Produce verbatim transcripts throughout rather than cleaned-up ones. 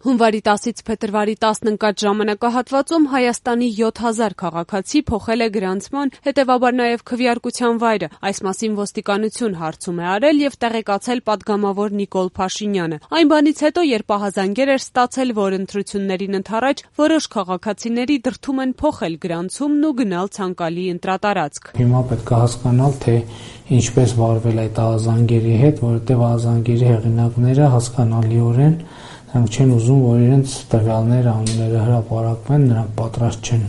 Հունվարի տասից փետրվարի տասն ընկած ժամանակահատվածում Հայաստանի յոթ հազար քաղաքացի փոխել է գրանցման, հետևաբար նաև քվեարկության վայրը։ Այս մասին ոստիկանություն հարցում է արել եւ տեղեկացել պատգամավոր Նիկոլ Փաշինյանը։ Այն բանից հետո, երբ ահազանգեր էր ստացել, որ ընտրություններին ընդառաջ որոշ քաղաքացիների դրդում են փոխել գրանցումն ու գնալ ցանկալի ընտրատարածք։ Հիմա պետք է հասկանալ, թե ինչպես վարվել այդ ահազանգերի հետ, որովհետեւ ահազանգերի հեղինակները հասկանալիորեն նրանք չեն ուզում, որ իրենց տվյալները, անունները հրապարակվեն, նրանք պատրաստ չեն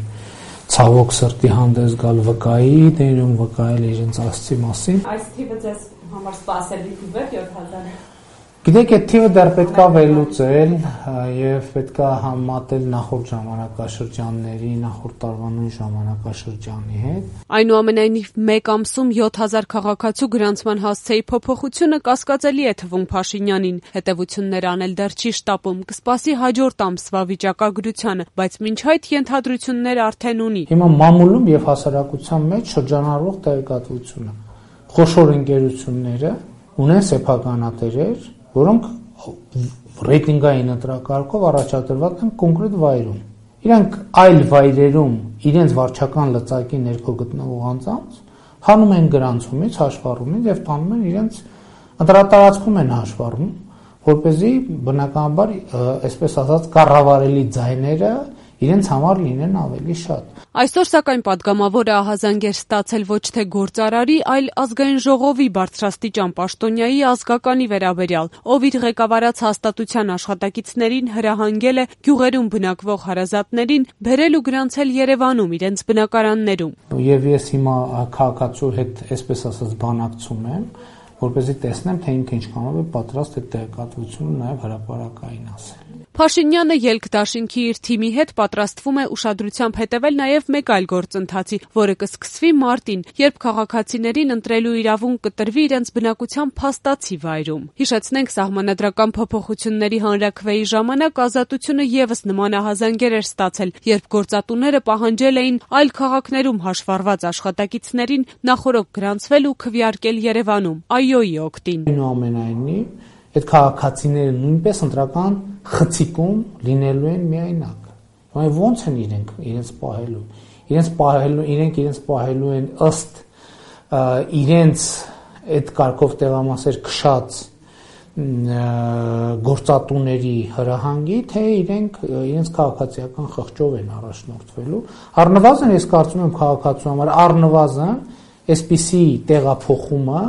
ցավոք սրտի հանդես գալ վկայի դերում, վկայել իրենց ասծի մասին։ Այս թիվը ձեզ համար սպասելի թիվ է յոթ հազար։ Գիտեք, այդ թիվը դեռ պետք է վերլուծել եւ պետք է համատել նախորդ ժամանակաշրջանների, նախորդ տարվա նույն ժամանակաշրջանի հետ։ Այնուամենայնիվ, մեկ ամսում յոթ հազար քաղաքացու գրանցման հասցեի փոփոխությունը կասկածելի է թվում Փաշինյանին։ Հետևություններ անել դեռ չի շտապում, կսպասի հաջորդ ամսվա վիճակագրությանը, բայց մինչ այդ ենթադրություններ արդեն ունի։ Հիմա մամուլում եւ հասարակության մեջ շրջանառվող տեղեկատվությունը։ Խոշոր ընկերությունները ունեն սեփականատերեր, որոնք ռեյտինգային ընտրակարգով առաջադրված են կոնկրետ վայրում։ Իրանք այլ վայրերում իրենց վարչական լծակի ներքո գտնվող անձանց հանում են գրանցումից, հաշվառումից եւ տանում են իրենց ընտրատարածքում են հաշվառում, որպեսզի բնականաբար, այսպես ասած, կառավարելի ձայները իրենց համար լինեն ավելի շատ։ Այսօր սակայն պատգամավորը ահազանգեր ստացել ոչ թե գործարարի, այլ ազգային ժողովի բարձրաստիճան պաշտոնյայի ազգականի վերաբերյալ, ով իր ղեկավարած հաստատության աշխատակիցներին հրահանգել է գյուղերում բնակվող հարազատներին բերել ու գրանցել Երևանում իրենց բնակարաններում։ Եվ ես հիմա քաղաքացու հետ, այսպես ասած, բանակցում եմ, որպեսզի տեսնեմ, թե ինքը ինչքանով է պատրաստ այդ տեղեկատվությունը նաև հրապարակային ասել։ Փաշինյանը ելք դաշինքի իր թիմի հետ պատրաստվում է ուշադրությամբ հետևել նաև մեկ այլ գործընթացի, որը կսկսվի մարտին, երբ քաղաքացիներին ընտրելու իրավունք կտրվի իրենց բնակության փաստացի վայրում։ Հիշեցնենք, սահմանադրական փոփոխությունների հանրաքվեի ժամանակ Ազատությունը եւս նման ահազանգեր էր ստացել, երբ գործատուները պահանջել էին այլ քաղաքներում հաշվառված աշխատակիցներին նախօրոք գրանցվել ու քվեարկել Երևանում, այ-ի օգտին։ Այնուամենայնիվ, այդ քաղաքացիները նույնպես ընտրական խցիկում լինելու են միայնակ։ Բայց ո՞նց են իրենք իրենց պահելու։ Իրենց պահելու, իրենք իրենց պահելու են ըստ իրենց այդ կարգով տեղամասեր քշած գործատուների հրահանգի, թե իրենք իրենց քաղաքացիական խղճով են առաջնորդվելու։ Առնվազն ես կարծում եմ քաղաքացու համար առնվազն այսպիսի տեղափոխումը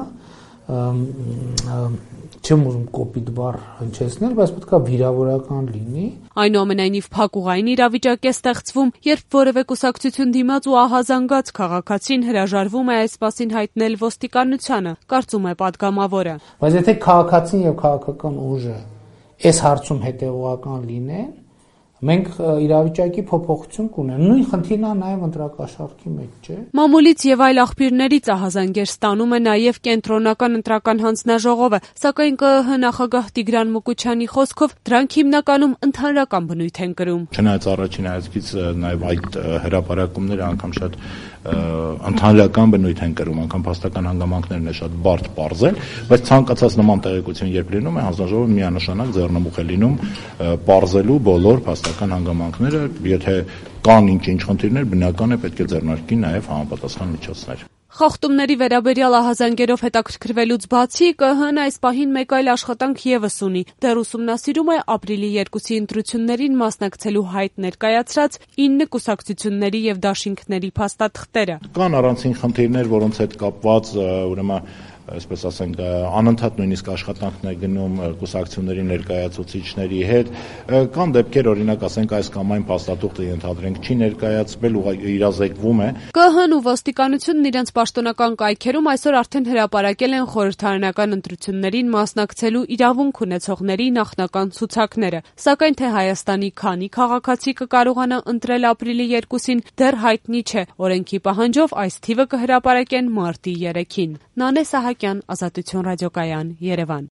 չեմ ուզում կոպիտ բառ հնչեցնել, բայց պետք է վիրավորական լինի։ Այնուամենայնիվ փակուղային իրավիճակ է ստեղծվում, երբ որևէ կուսակցություն դիմաց ու ահազանգած քաղաքացին հրաժարվում է այս մասին հայտնել ոստիկանությանը, կարծում է պատգամավորը։ Բայց եթե քաղաքացին եւ քաղաքական ուժը այս հարցում հետեւողական լինեն, մենք իրավիճակի փոփոխություն կունենանք։ Նույն խնդիրն է նաև ընտրակաշառքի մեջ, չէ՞։ Մամուլից եւ այլ աղբյուրներից ահազանգեր ստանում է նաև կենտրոնական ընտրական հանձնաժողովը, սակայն ԿԸՀ նախագահ Տիգրան Մուկուչյանի խոսքով դրանք հիմնականում ընդհանրական բնույթ են կրում։ Չնայած առաջին հայացքից նաև այդ հրապարակումները անգամ շատ ընդհանրական բնույթ են կրում, անգամ փաստական հանգամանքներն է շատ բարդ պարզել, բայց ցանկացած նման տեղեկություն երբ լինում է, հանձնաժողովը միանշանակ ձեռնամուխ է լինում պարզելու բոլոր փաստական հանգամանքները, եթե կան ինչ-ինչ խնդիրներ, բնական է պետք է ձեռնարկի նաև համապատասխան միջոցներ։ Խախտումների վերաբերյալ ահազանգերով հետաքրքրվելուց բացի ԿԸՀ-ն այս պահին մեկ այլ աշխատանք եւս ունի։ Դեռ ուսումնասիրում է ապրիլի երկուսի ընտրություններին մասնակցելու հայտ ներկայացրած ինը կուսակցությունների եւ դաշինքների փաստաթղթերը։ Կան առանձին խնդիրներ, որոնց հետ կապված ուրեմն այսպես ասենք անընդհատ նույնիսկ աշխատանքն է գնում կուսակցությունների ներկայացուցիչների հետ, կան դեպքեր, օրինակ ասենք այս կամ այն փաստաթուղթը ենթադրենք չի ներկայացվել ու իրազեկվում է։ ԿԸՀ-ն ու ոստիկանությունն իրենց պաշտոնական կայքերում այսօր արդեն հրապարակել են խորհրդարանական ընտրություններին մասնակցելու իրավունք ունեցողների նախնական ցուցակները, սակայն թե Հայաստանի քանի քաղաքացի կկարողանա ընտրել ապրիլի երկուսին դեռ հայտնի չէ։ Օրենքի պահանջով այս թիվը կհրապարակեն մարտի երեքին։ Նանե Սահակյան, Ազատություն ռադիոկայան, Երևան։